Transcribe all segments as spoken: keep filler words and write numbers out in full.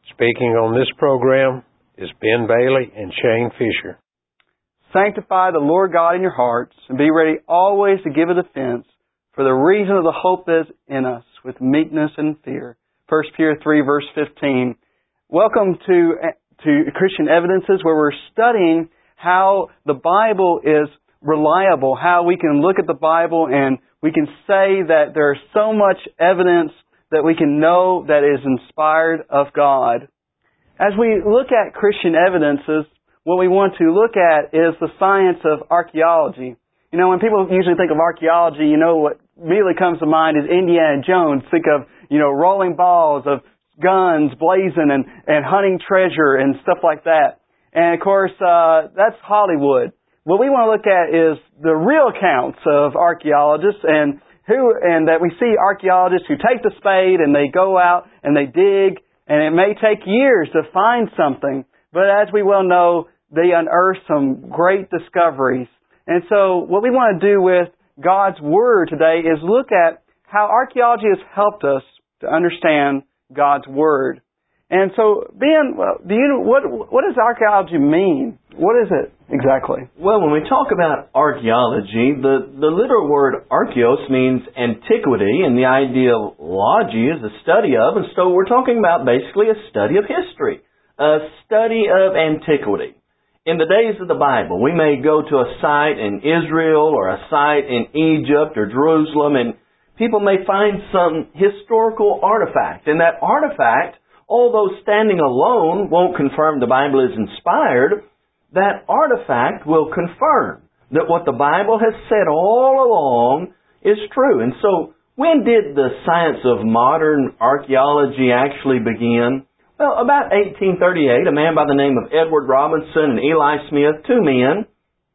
Speaking on this program is Ben Bailey and Shane Fisher. Sanctify the Lord God in your hearts, and be ready always to give a defense for the reason of the hope that is in us, with meekness and fear. First Peter three, verse fifteen. Welcome to, to Christian Evidences, where we're studying how the Bible is reliable, how we can look at the Bible and we can say that there's so much evidence that we can know that is inspired of God. As we look at Christian Evidences, what we want to look at is the science of archaeology. You know, when people usually think of archaeology, you know what immediately comes to mind is Indiana Jones. Think of, you know, rolling balls, of guns blazing and, and hunting treasure and stuff like that. And of course, uh, that's Hollywood. What we want to look at is the real accounts of archaeologists and who, and that we see archaeologists who take the spade and they go out and they dig, and it may take years to find something, but as we well know, they unearth some great discoveries. And so what we want to do with God's Word today is look at how archaeology has helped us to understand God's Word. And so, Ben, do you know, what what does archaeology mean? What is it exactly? Well, when we talk about archaeology, the, the literal word archaeos means antiquity, and the idea of logy is a study of, and so we're talking about basically a study of history, a study of antiquity. In the days of the Bible, we may go to a site in Israel or a site in Egypt or Jerusalem, and people may find some historical artifact, and that artifact, although standing alone won't confirm the Bible is inspired, that artifact will confirm that what the Bible has said all along is true. And so, when did the science of modern archaeology actually begin? Well, about eighteen thirty-eight, a man by the name of Edward Robinson and Eli Smith, two men,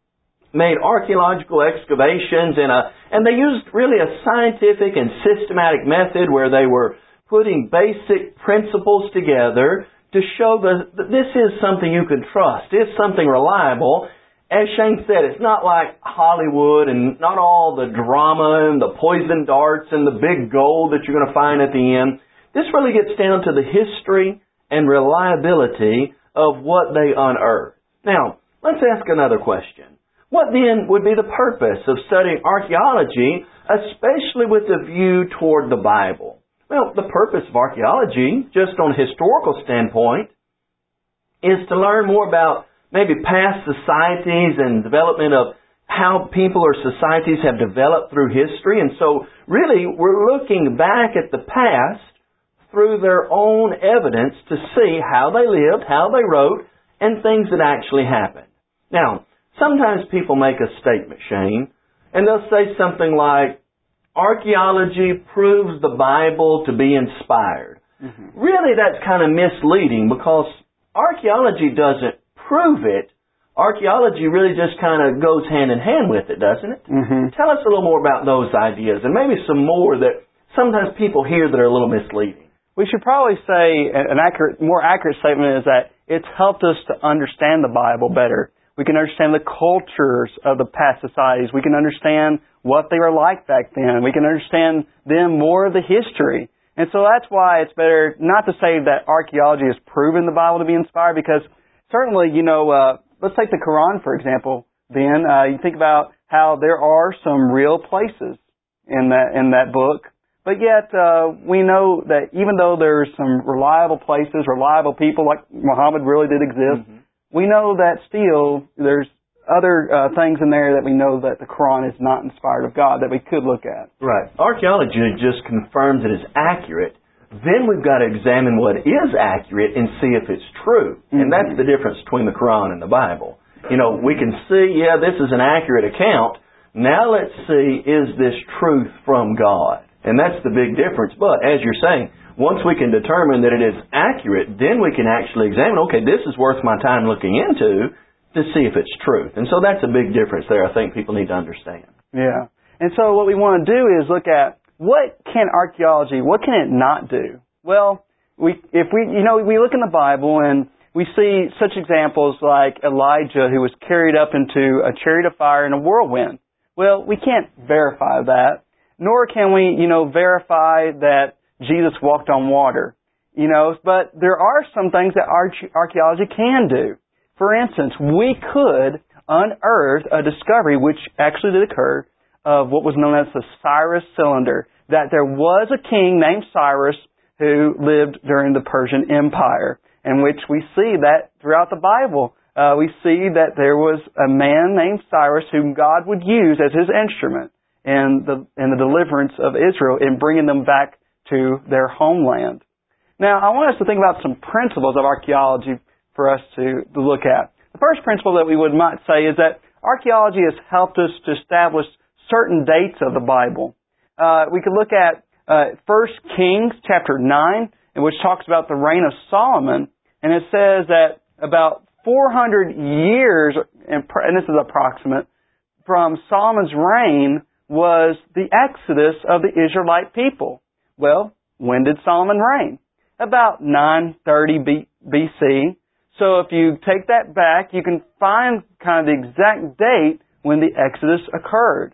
made archaeological excavations, in a, and they used really a scientific and systematic method where they were putting basic principles together to show that this is something you can trust. It's something reliable. As Shane said, it's not like Hollywood and not all the drama and the poison darts and the big gold that you're going to find at the end. This really gets down to the history and reliability of what they unearthed. Now, let's ask another question. What then would be the purpose of studying archaeology, especially with a view toward the Bible? Well, the purpose of archaeology, just on a historical standpoint, is to learn more about maybe past societies and development of how people or societies have developed through history. And so, really, we're looking back at the past through their own evidence to see how they lived, how they wrote, and things that actually happened. Now, sometimes people make a statement, Shane, and they'll say something like, archaeology proves the Bible to be inspired. Mm-hmm. Really, that's kind of misleading because archaeology doesn't prove it. Archaeology really just kind of goes hand in hand with it, doesn't it? Mm-hmm. Tell us a little more about those ideas and maybe some more that sometimes people hear that are a little misleading. We should probably say an accurate, more accurate statement is that it's helped us to understand the Bible better. We can understand the cultures of the past societies. We can understand what they were like back then. We can understand them more of the history. And so that's why it's better not to say that archaeology has proven the Bible to be inspired, because certainly, you know, uh, let's take the Quran, for example, Ben. Uh, you think about how there are some real places in that, in that book. But yet, uh, we know that even though there's some reliable places, reliable people, like Muhammad really did exist, mm-hmm. we know that still there's other uh, things in there that we know that the Quran is not inspired of God that we could look at. Right. Archaeology just confirms it is accurate. Then we've got to examine what is accurate and see if it's true. Mm-hmm. And that's the difference between the Quran and the Bible. You know, we can see, yeah, this is an accurate account. Now let's see, is this truth from God? And that's the big difference. But as you're saying, once we can determine that it is accurate, then we can actually examine, okay, this is worth my time looking into to see if it's truth. And so that's a big difference there I think people need to understand. Yeah. And so what we want to do is look at what can archaeology, what can it not do? Well, we if we, you know, we look in the Bible and we see such examples like Elijah, who was carried up into a chariot of fire in a whirlwind. Well, we can't verify that, nor can we, you know, verify that Jesus walked on water. you know, but there are some things that arch- archaeology can do. For instance, we could unearth a discovery, which actually did occur, of what was known as the Cyrus cylinder, that there was a king named Cyrus who lived during the Persian Empire, in which we see that throughout the Bible. Uh, we see that there was a man named Cyrus whom God would use as His instrument in the in the deliverance of Israel in bringing them back to their homeland. Now, I want us to think about some principles of archaeology for us to, to look at. The first principle that we would might say is that archaeology has helped us to establish certain dates of the Bible. Uh, we could look at uh, First Kings chapter nine, in which talks about the reign of Solomon, and it says that about four hundred years, and this is approximate, from Solomon's reign was the exodus of the Israelite people. Well, when did Solomon reign? About nine thirty B C. So if you take that back, you can find kind of the exact date when the exodus occurred.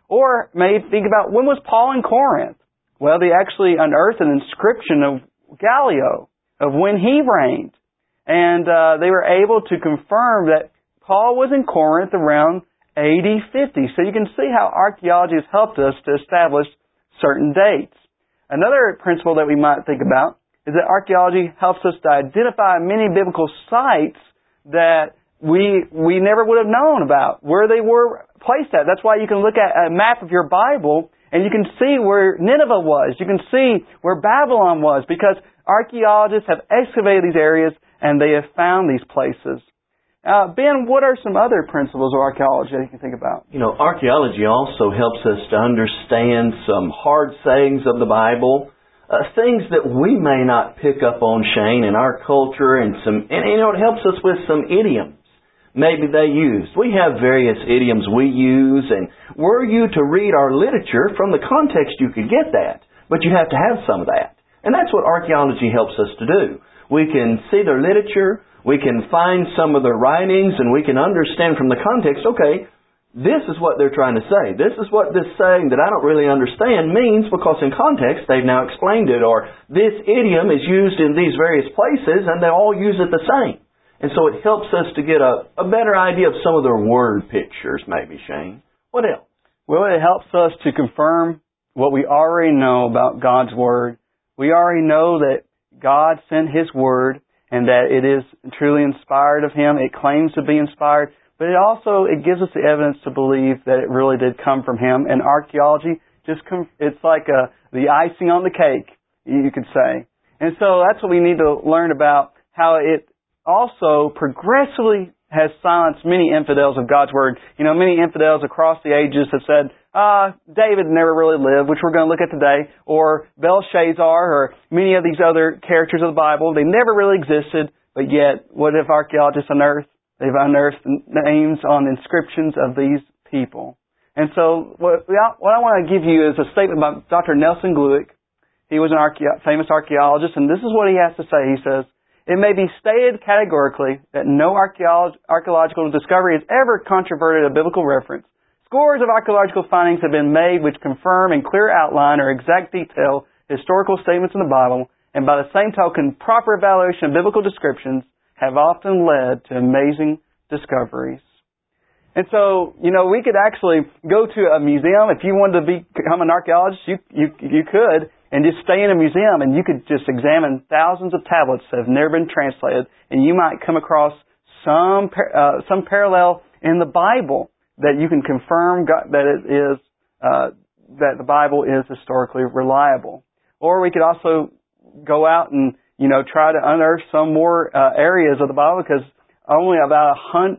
Or maybe think about, when was Paul in Corinth? Well, they actually unearthed an inscription of Gallio, of when he reigned. And uh, they were able to confirm that Paul was in Corinth around A D fifty. So you can see how archaeology has helped us to establish certain dates. Another principle that we might think about is that archaeology helps us to identify many biblical sites that we we never would have known about, where they were placed at. That's why you can look at a map of your Bible and you can see where Nineveh was. You can see where Babylon was, because archaeologists have excavated these areas and they have found these places. Uh, Ben, what are some other principles of archaeology that you can think about? You know, archaeology also helps us to understand some hard sayings of the Bible, uh, things that we may not pick up on, Shane, in our culture, and some, and you know, it helps us with some idioms maybe they use. We have various idioms we use, and were you to read our literature from the context, you could get that, but you have to have some of that. And that's what archaeology helps us to do. We can see their literature, we can find some of their writings, and we can understand from the context, okay, this is what they're trying to say. This is what this saying that I don't really understand means, because in context they've now explained it. Or this idiom is used in these various places and they all use it the same. And so it helps us to get a, a better idea of some of their word pictures maybe, Shane. What else? Well, it helps us to confirm what we already know about God's Word. We already know that God sent His Word and that it is truly inspired of Him. It claims to be inspired. But it also, it gives us the evidence to believe that it really did come from Him. And archaeology, just com- it's like a, the icing on the cake, you could say. And so that's what we need to learn about, how it also progressively has silenced many infidels of God's Word. You know, many infidels across the ages have said, ah, David never really lived, which we're going to look at today, or Belshazzar, or many of these other characters of the Bible. They never really existed, but yet, what if archaeologists unearthed? They've unearthed names on inscriptions of these people. And so what, what I want to give you is a statement by Doctor Nelson Glueck. He was an archae- famous archaeologist, and this is what he has to say. He says, "It may be stated categorically that no archaeolog- archaeological discovery has ever controverted a biblical reference. Scores of archaeological findings have been made which confirm in clear outline or exact detail historical statements in the Bible, and by the same token, proper evaluation of biblical descriptions have often led to amazing discoveries." And so, you know, we could actually go to a museum. If you wanted to become an archaeologist, you, you, you could, and just stay in a museum and you could just examine thousands of tablets that have never been translated, and you might come across some, uh, some parallel in the Bible that you can confirm that it is, uh, that the Bible is historically reliable. Or we could also go out and, you know, try to unearth some more uh, areas of the Bible, because only about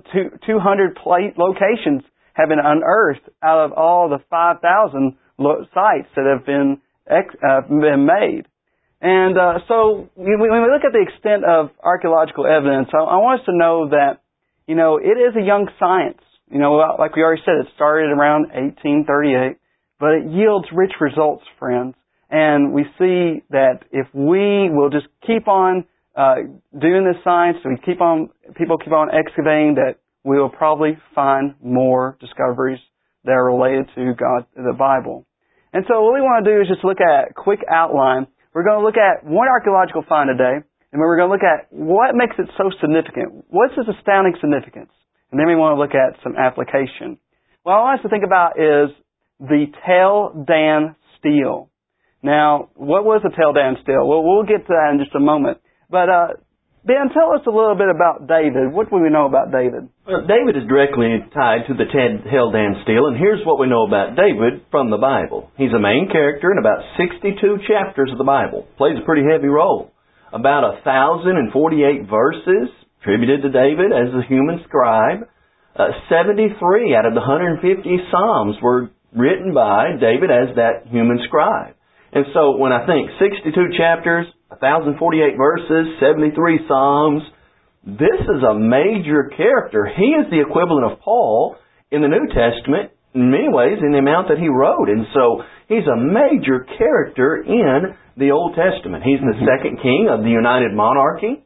two hundred locations have been unearthed out of all the five thousand sites that have been uh, been made. And uh, so when we look at the extent of archaeological evidence, I, I want us to know that, you know, it is a young science. You know, like we already said, it started around eighteen thirty-eight, but it yields rich results, friends. And we see that if we will just keep on uh, doing this science, we keep on, people keep on excavating, that we will probably find more discoveries that are related to God, the Bible. And so what we want to do is just look at a quick outline We're going to look at one archaeological find today, and we're going to look at what makes it so significant. What's its astounding significance? And then we want to look at some application. What I want us to think about is the Tel Dan stele. Now, what was the Tel Dan stele? Well, we'll get to that in just a moment. But, uh, Ben, tell us a little bit about David. What do we know about David? Well, David is directly tied to the Tel Dan stele, and here's what we know about David from the Bible. He's a main character in about sixty-two chapters of the Bible. Plays a pretty heavy role. About one thousand forty-eight verses attributed to David as a human scribe. Uh, seventy-three out of the one hundred fifty Psalms were written by David as that human scribe. And so when I think sixty-two chapters, one thousand forty-eight verses, seventy-three Psalms, this is a major character. He is the equivalent of Paul in the New Testament in many ways in the amount that he wrote. And so he's a major character in the Old Testament. He's the second king of the United Monarchy.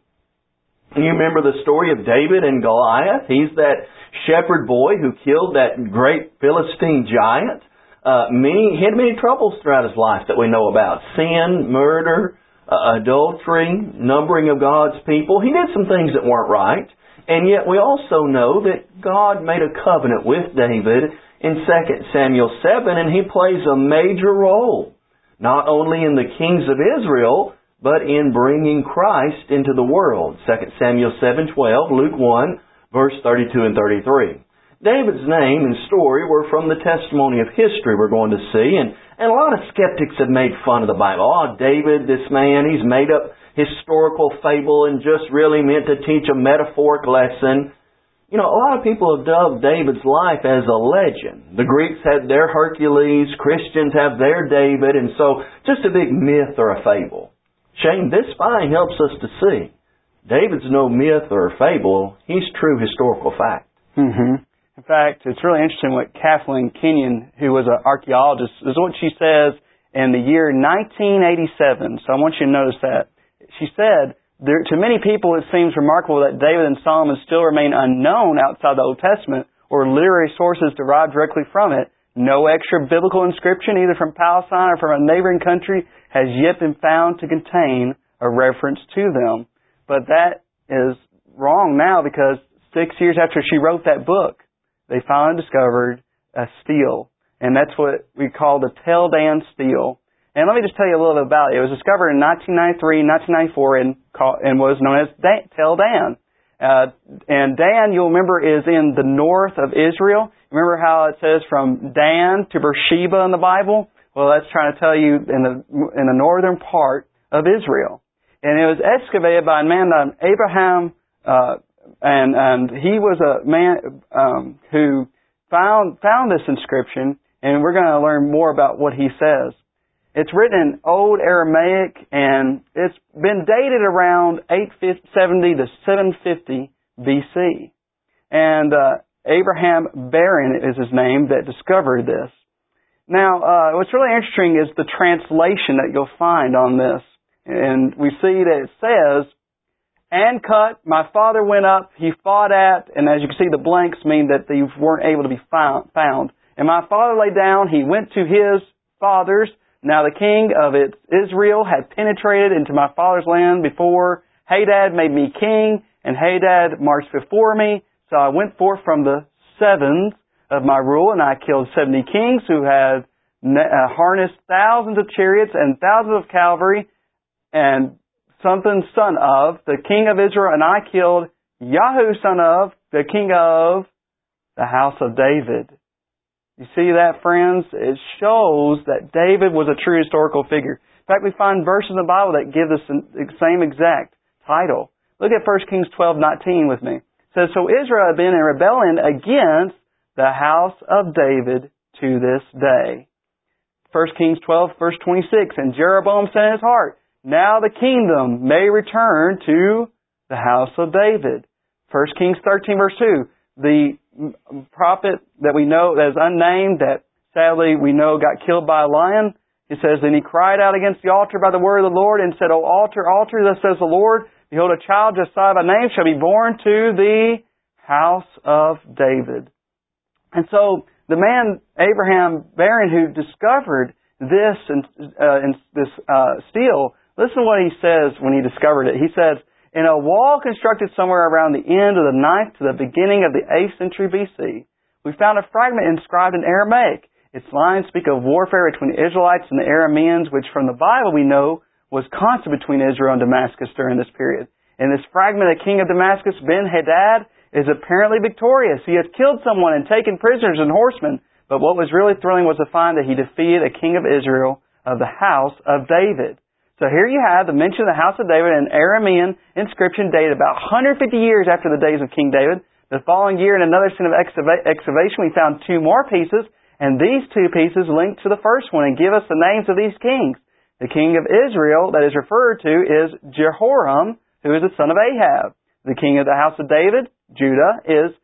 You remember the story of David and Goliath? He's that shepherd boy who killed that great Philistine giant. Uh, many, he had many troubles throughout his life that we know about. Sin, murder, uh, adultery, numbering of God's people. He did some things that weren't right. And yet we also know that God made a covenant with David in Second Samuel seven, and he plays a major role, not only in the kings of Israel, but in bringing Christ into the world. Second Samuel seven twelve, Luke one, verse thirty-two and thirty-three. David's name and story were from the testimony of history we're going to see, and, and a lot of skeptics have made fun of the Bible. Oh, David, this man, he's made up historical fable and just really meant to teach a metaphoric lesson. You know, a lot of people have dubbed David's life as a legend. The Greeks had their Hercules, Christians have their David, and so just a big myth or a fable. Shane, this find helps us to see David's no myth or fable. He's true historical fact. Mm-hmm. In fact, it's really interesting what Kathleen Kenyon, who was an archaeologist, is what she says in the year nineteen eighty-seven. So I want you to notice that. She said, there, to many people it seems remarkable that David and Solomon still remain unknown outside the Old Testament or literary sources derived directly from it. No extra biblical inscription, either from Palestine or from a neighboring country, has yet been found to contain a reference to them. But that is wrong now, because six years after she wrote that book, they finally discovered a stele. And that's what we call the Tel Dan stele. And let me just tell you a little bit about it. It was discovered in nineteen ninety-three, nineteen ninety-four, and, called, and was known as Dan, Tel Dan. Uh, and Dan, you'll remember, is in the north of Israel. Remember how it says from Dan to Beersheba in the Bible? Well, that's trying to tell you in the in the northern part of Israel. And it was excavated by a man named Abraham, uh, and and he was a man um, who found found this inscription, and we're going to learn more about what he says. It's written in Old Aramaic, and it's been dated around eight seventy to seven fifty B C. And uh, Abraham Barron is his name that discovered this. Now, uh, what's really interesting is the translation that you'll find on this. And we see that it says, and cut, my father went up, he fought at, and as you can see, the blanks mean that they weren't able to be found. And my father lay down, he went to his fathers. Now the king of it, Israel had penetrated into my father's land before. Hadad made me king, and Hadad marched before me. So I went forth from the sevens of my rule, and I killed seventy kings who had uh, harnessed thousands of chariots and thousands of cavalry, and something son of the king of Israel, and I killed Yahu son of the king of the house of David. You see that, friends? It shows that David was a true historical figure. In fact, we find verses in the Bible that give us the same exact title. Look at First Kings twelve nineteen with me. It says, so Israel had been in rebellion against the house of David to this day. First Kings twelve, verse twenty-six, and Jeroboam said in his heart, now the kingdom may return to the house of David. First Kings thirteen, verse two, the prophet that we know that is unnamed, that sadly we know got killed by a lion, it says, then he cried out against the altar by the word of the Lord and said, O altar, altar, thus says the Lord, behold, a child Josiah by name shall be born to the house of David. And so the man, Abraham Barron, who discovered this and, uh, and this uh, steel, listen to what he says when he discovered it. He says, in a wall constructed somewhere around the end of the ninth to the beginning of the eighth century B C, we found a fragment inscribed in Aramaic. Its lines speak of warfare between the Israelites and the Arameans, which from the Bible we know was constant between Israel and Damascus during this period. In this fragment, the king of Damascus, Ben-Hadad, is apparently victorious. He has killed someone and taken prisoners and horsemen. But what was really thrilling was to find that he defeated a king of Israel of the house of David. So here you have the mention of the house of David in Aramean inscription dated about one hundred fifty years after the days of King David. The following year, in another scene of excavation, we found two more pieces, and these two pieces link to the first one and give us the names of these kings. The king of Israel that is referred to is Jehoram, who is the son of Ahab. The king of the house of David, Judah, is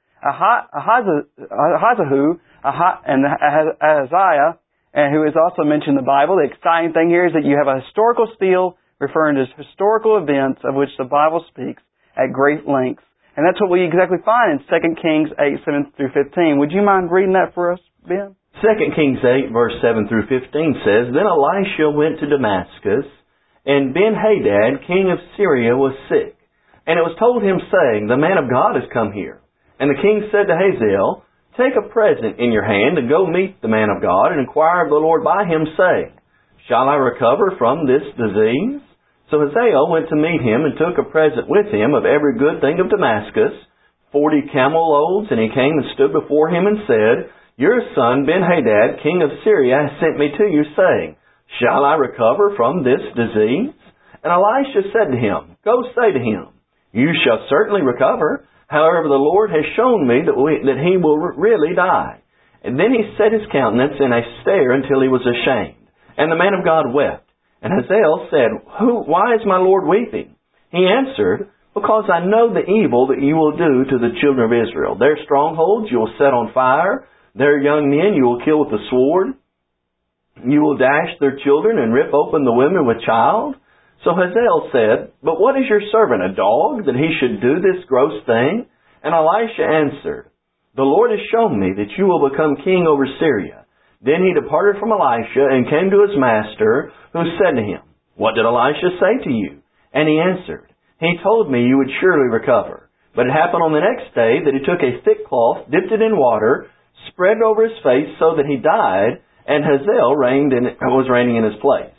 Ahazahu, and Ahaziah, and who is also mentioned in the Bible. The exciting thing here is that you have a historical stele referring to historical events of which the Bible speaks at great lengths. And that's what we exactly find in Second Kings eight, seven through fifteen. Would you mind reading that for us, Ben? Second Kings eight, verse seven through fifteen says, Then Elisha went to Damascus, and Ben-Hadad, king of Syria, was sick. And it was told him, saying, The man of God has come here. And the king said to Hazael, Take a present in your hand, and go meet the man of God, and inquire of the Lord by him, saying, Shall I recover from this disease? So Hazael went to meet him, and took a present with him of every good thing of Damascus, forty camel loads, and he came and stood before him and said, Your son Ben-Hadad, king of Syria, has sent me to you, saying, Shall I recover from this disease? And Elisha said to him, Go say to him, You shall certainly recover. However, the Lord has shown me that, we, that he will really die. And then he set his countenance in a stare until he was ashamed. And the man of God wept. And Hazael said, Who? Why is my Lord weeping? He answered, Because I know the evil that you will do to the children of Israel. Their strongholds you will set on fire. Their young men you will kill with the sword. You will dash their children and rip open the women with child. So Hazael said, But what is your servant, a dog, that he should do this gross thing? And Elisha answered, The Lord has shown me that you will become king over Syria. Then he departed from Elisha and came to his master, who said to him, What did Elisha say to you? And he answered, He told me you would surely recover. But it happened on the next day that he took a thick cloth, dipped it in water, spread it over his face so that he died, and Hazael reigned in, was reigning in his place.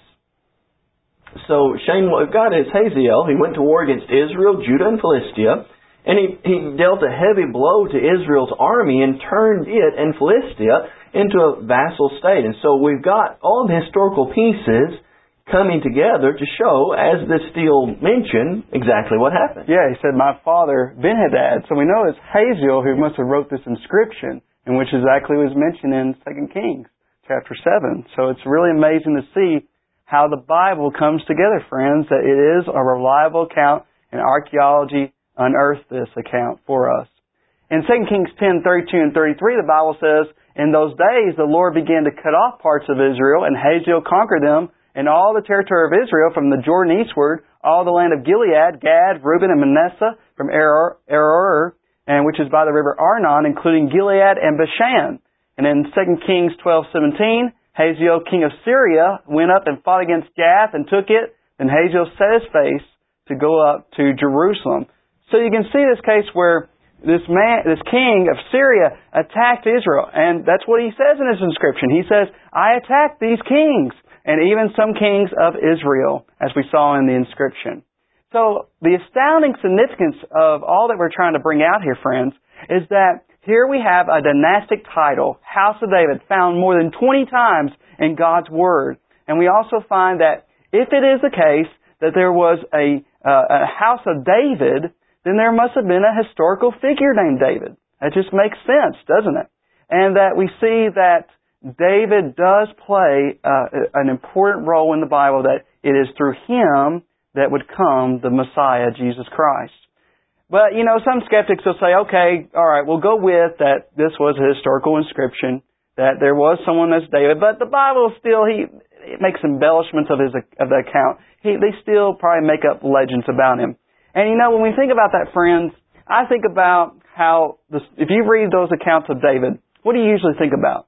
So Shane, what we've got is Hazael. He went to war against Israel, Judah, and Philistia, and he, he dealt a heavy blow to Israel's army and turned it and Philistia into a vassal state. And so we've got all the historical pieces coming together to show, as this stele mentioned, exactly what happened. Yeah, he said, my father, Ben-Hadad. So we know it's Hazael who must have wrote this inscription, and which exactly was mentioned in Second Kings chapter seven. So it's really amazing to see how the Bible comes together, friends, that it is a reliable account, and archaeology unearthed this account for us. In Second Kings ten, thirty-two and thirty-three, the Bible says, In those days the Lord began to cut off parts of Israel, and Hazael conquered them, and all the territory of Israel from the Jordan eastward, all the land of Gilead, Gad, Reuben, and Manasseh, from Aroer, and which is by the river Arnon, including Gilead and Bashan. And in Second Kings twelve, seventeen, Hazael, king of Syria, went up and fought against Gath and took it. Then Hazael set his face to go up to Jerusalem. So you can see this case where this man, this king of Syria attacked Israel. And that's what he says in his inscription. He says, I attacked these kings, and even some kings of Israel, as we saw in the inscription. So the astounding significance of all that we're trying to bring out here, friends, is that here we have a dynastic title, House of David, found more than twenty times in God's Word. And we also find that if it is the case that there was a, uh, a House of David, then there must have been a historical figure named David. That just makes sense, doesn't it? And that we see that David does play uh, an important role in the Bible, that it is through him that would come the Messiah, Jesus Christ. But, you know, some skeptics will say, okay, all right, we'll go with that this was a historical inscription, that there was someone that's David, but the Bible still, he it makes embellishments of his of the account. He, they still probably make up legends about him. And, you know, when we think about that, friends, I think about how, this, if you read those accounts of David, what do you usually think about?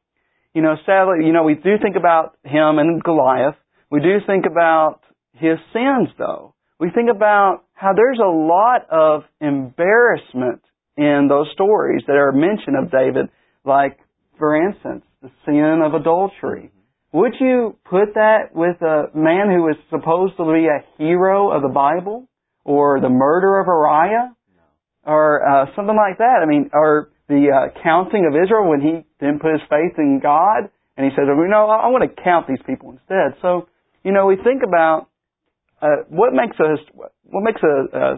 you know, sadly, you know, we do think about him and Goliath. We do think about his sins, though. We think about how there's a lot of embarrassment in those stories that are mentioned of David, like, for instance, the sin of adultery. Would you put that with a man who is supposed to be a hero of the Bible? Or the murder of Uriah? No. Or uh, something like that? I mean, or the uh, counting of Israel when he didn't put his faith in God, and he said, well, you know, I, I want to count these people instead. So, you know, we think about uh, what makes a what makes a, a,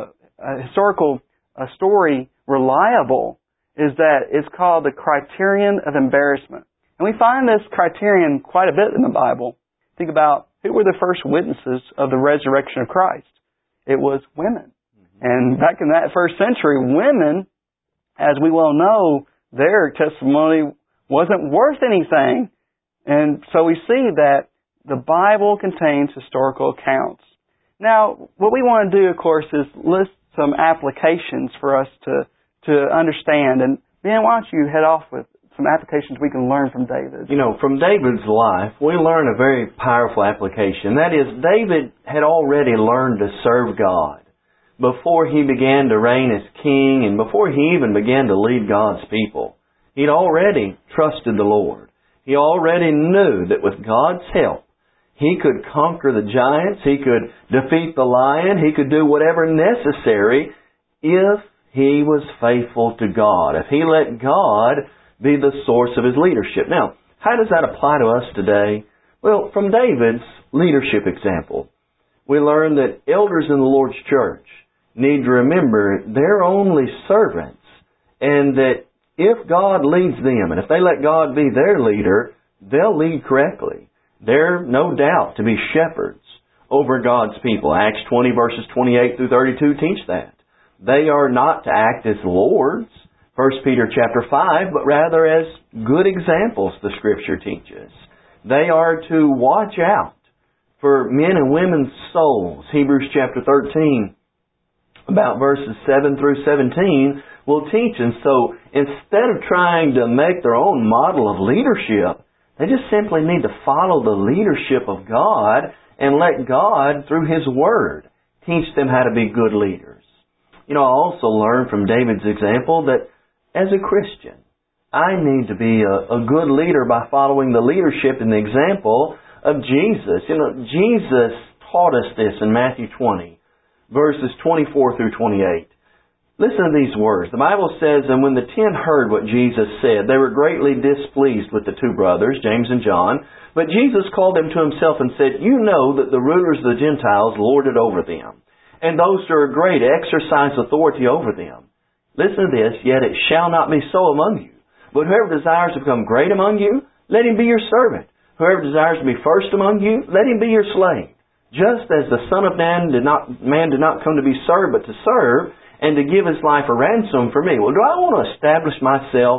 a historical a story reliable is that it's called the criterion of embarrassment. And we find this criterion quite a bit in the Bible. Think about who were the first witnesses of the resurrection of Christ. It was women. Mm-hmm. And back in that first century, women, as we well know, their testimony wasn't worth anything. And so we see that the Bible contains historical accounts. Now, what we want to do, of course, is list some applications for us to, to understand. And Ben, why don't you head off with some applications we can learn from David? You know, from David's life, we learn a very powerful application. That is, David had already learned to serve God before he began to reign as king and before he even began to lead God's people. He'd already trusted the Lord. He already knew that with God's help, he could conquer the giants, he could defeat the lion, he could do whatever necessary if he was faithful to God, if he let God be the source of his leadership. Now, how does that apply to us today? Well, from David's leadership example, we learn that elders in the Lord's church need to remember they're only servants, and that if God leads them, and if they let God be their leader, they'll lead correctly. They're no doubt to be shepherds over God's people. Acts twenty verses twenty-eight through thirty-two teach that. They are not to act as lords, First Peter chapter five, but rather as good examples, the Scripture teaches. They are to watch out for men and women's souls. Hebrews chapter thirteen, about verses seven through seventeen, will teach. And so instead of trying to make their own model of leadership, they just simply need to follow the leadership of God and let God, through His Word, teach them how to be good leaders. You know, I also learned from David's example that as a Christian, I need to be a, a good leader by following the leadership and the example of Jesus. You know, Jesus taught us this in Matthew twenty, verses twenty-four through twenty-eight. Listen to these words. The Bible says, "And when the ten heard what Jesus said, they were greatly displeased with the two brothers, James and John. But Jesus called them to Himself and said, You know that the rulers of the Gentiles lord it over them, and those who are great exercise authority over them. Listen to this, yet it shall not be so among you. But whoever desires to become great among you, let him be your servant. Whoever desires to be first among you, let him be your slave. Just as the Son of Man did not, man did not come to be served, but to serve, and to give His life a ransom for me." Well, do I want to establish myself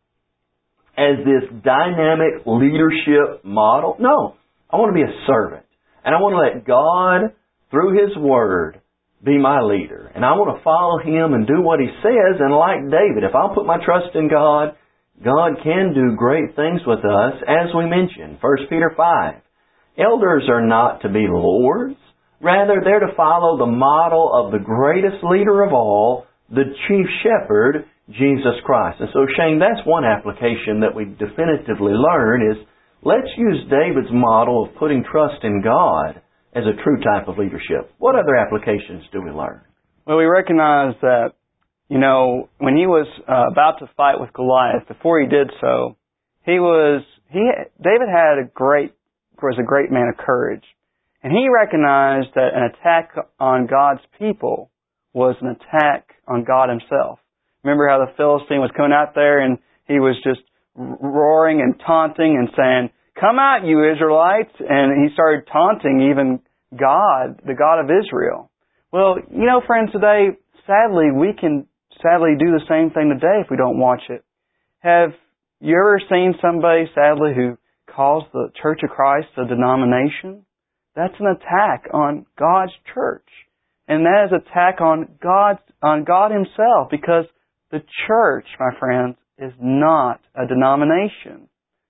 as this dynamic leadership model? No. I want to be a servant. And I want to let God, through His Word, be my leader. And I want to follow Him and do what He says. And like David, if I'll put my trust in God, God can do great things with us, as we mentioned, First Peter five. Elders are not to be lords. Rather, they're to follow the model of the greatest leader of all, the chief shepherd, Jesus Christ. And so, Shane, that's one application that we definitively learn is, let's use David's model of putting trust in God as a true type of leadership. What other applications do we learn? Well, we recognize that, you know, when he was uh, about to fight with Goliath, before he did so, he was, he, David had a great, was a great man of courage. And he recognized that an attack on God's people was an attack on God Himself. Remember how the Philistine was coming out there and he was just roaring and taunting and saying, "Come out, you Israelites!" And he started taunting even God, the God of Israel. Well, you know, friends, today, sadly, we can sadly do the same thing today if we don't watch it. Have you ever seen somebody, sadly, who calls the Church of Christ a denomination? That's an attack on God's church. And that is an attack on God, on God Himself, because the church, my friends, is not a denomination.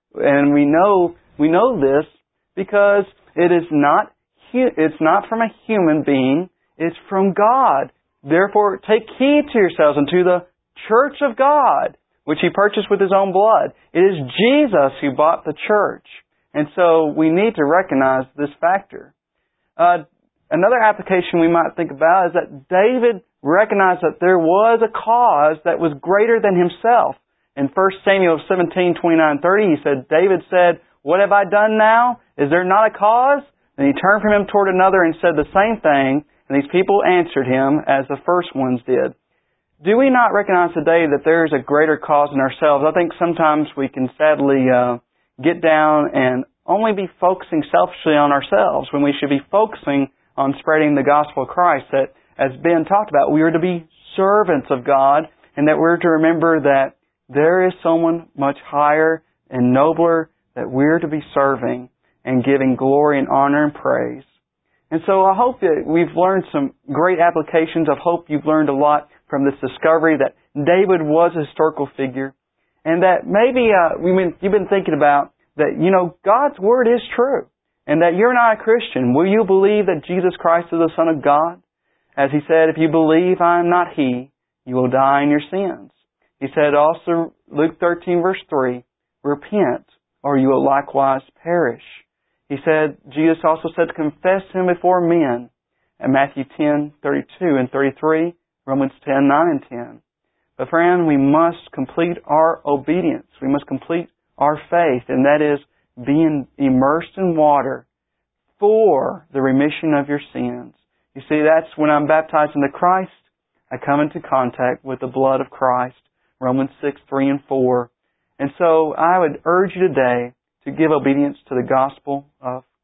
And we know we know this because it is not it's not from a human being, it's from God. Therefore, take heed to yourselves and to the church of God, which He purchased with His own blood. It is Jesus who bought the church. And so we need to recognize this factor. Uh, another application we might think about is that David recognized that there was a cause that was greater than himself. In First Samuel seventeen, twenty-nine, thirty, he said, David said, "What have I done now? Is there not a cause?" And he turned from him toward another and said the same thing, and these people answered him as the first ones did. Do we not recognize today that there is a greater cause in ourselves? I think sometimes we can sadly uh, get down and only be focusing selfishly on ourselves when we should be focusing on spreading the gospel of Christ. That, as Ben talked about, we are to be servants of God, and that we're to remember that there is someone much higher and nobler that we're to be serving and giving glory and honor and praise. And so I hope that we've learned some great applications. I hope you've learned a lot from this discovery that David was a historical figure, and that maybe uh, we been, you've been thinking about that, you know, God's Word is true, and that you're not a Christian. Will you believe that Jesus Christ is the Son of God? As He said, if you believe I am not He, you will die in your sins. He said also, Luke thirteen, verse three, repent, or you will likewise perish. He said, Jesus also said to confess Him before men, in Matthew ten, thirty-two and thirty-three, Romans ten, nine and ten. But friend, we must complete our obedience. We must complete our faith, and that is being immersed in water for the remission of your sins. You see, that's when I'm baptized into Christ, I come into contact with the blood of Christ, Romans six, three and four. And so I would urge you today to give obedience to the gospel of